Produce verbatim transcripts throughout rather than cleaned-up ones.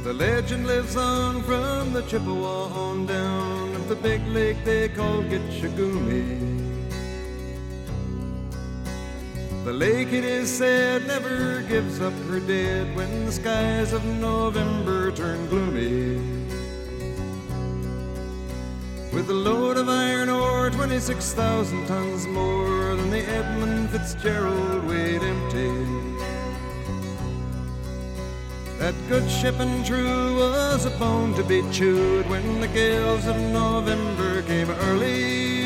The legend lives on from the Chippewa on down of the big lake they call Gitchagumi. The lake, it is said, never gives up her dead when the skies of November turn gloomy. With a load of iron ore, twenty-six thousand tons more than the Edmund Fitzgerald weighed empty. That good ship and true was a bone to be chewed when the gales of November came early.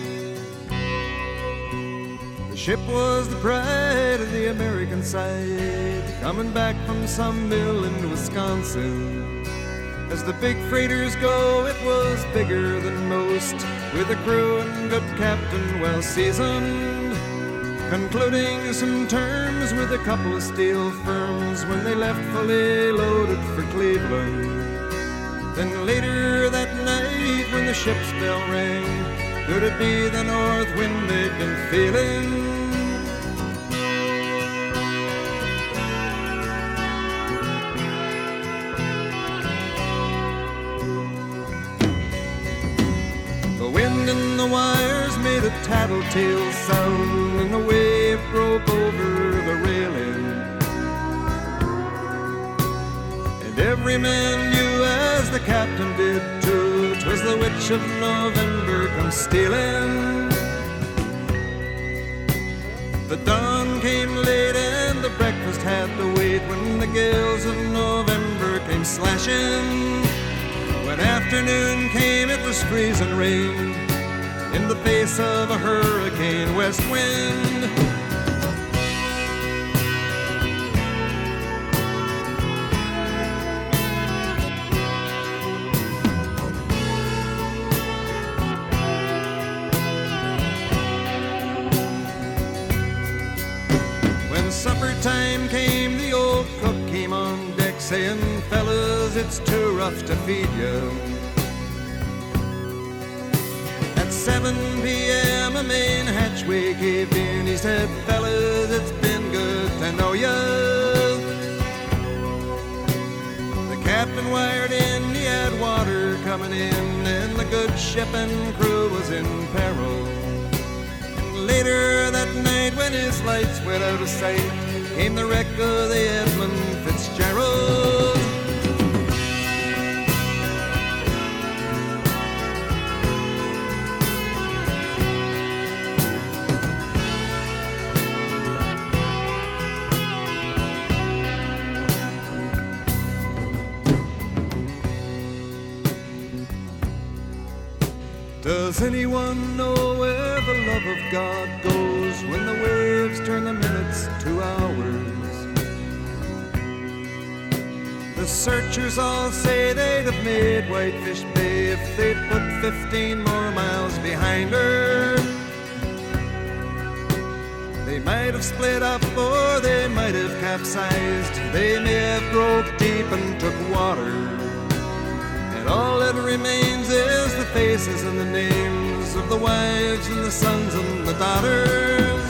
The ship was the pride of the American side, coming back from some mill in Wisconsin. As the big freighters go, it was bigger than most, with a crew and good captain well seasoned, concluding some terms with a couple of steel firms when they left fully loaded for Cleveland. Then later that night when the ship's bell rang, could it be the north wind they'd been feeling? The wind in the wires made a tattletale sound, and the wave broke over the railing. And every man knew, as the captain did too, 'twas the witch of November come stealing. The dawn came late and the breakfast had to wait when the gales of November came slashing. When afternoon came, it was freezing rain in the face of a hurricane west wind. When supper time came, the old cook came on deck saying, "Fellas, it's too rough to feed you." At seven p.m. a main hatchway caved in. He said, "Fellas, it's been good to know ya." The captain wired in, he had water coming in, and the good ship and crew was in peril. And later that night, when his lights went out of sight, came the wreck of the Edmund Fitzgerald. Does anyone know where the love of God goes when the waves turn the minutes to hours? The searchers all say they'd have made Whitefish Bay if they'd put fifteen more miles behind her. They might have split up or they might have capsized. They may have broke deep and took water. And all that remains is the faces and the names of the wives and the sons and the daughters.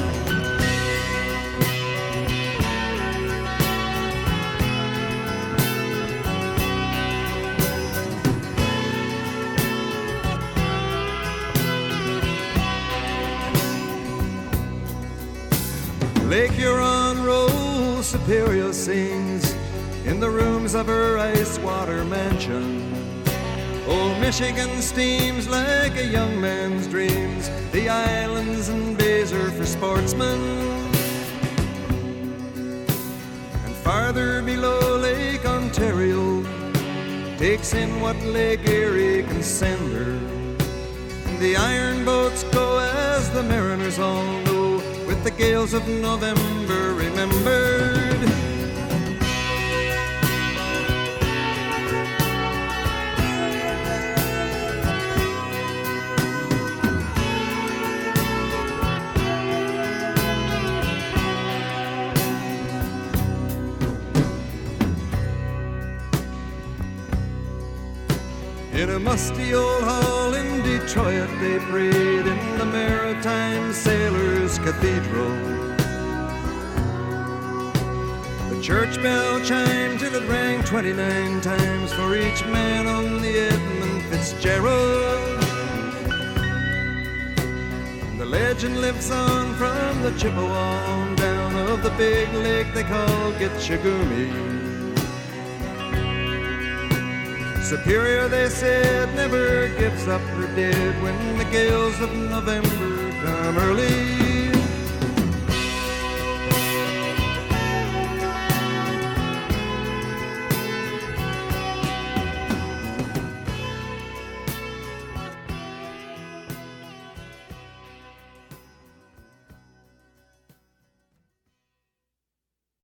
Lake Huron rolls, Superior sings in the rooms of her ice water mansion. Old Michigan steams like a young man's dreams. The islands and bays are for sportsmen. And farther below, Lake Ontario takes in what Lake Erie can send her. And the iron boats go, as the mariners all know, with the gales of November remembered. In a musty old hall in Detroit they prayed in the Maritime Sailors' Cathedral. The church bell chimed till it rang twenty-nine times for each man on the Edmund Fitzgerald. The legend lives on from the Chippewa on down of the big lake they call Gitchagumi. Superior, they said, never gives up her dead when the gales of November come early.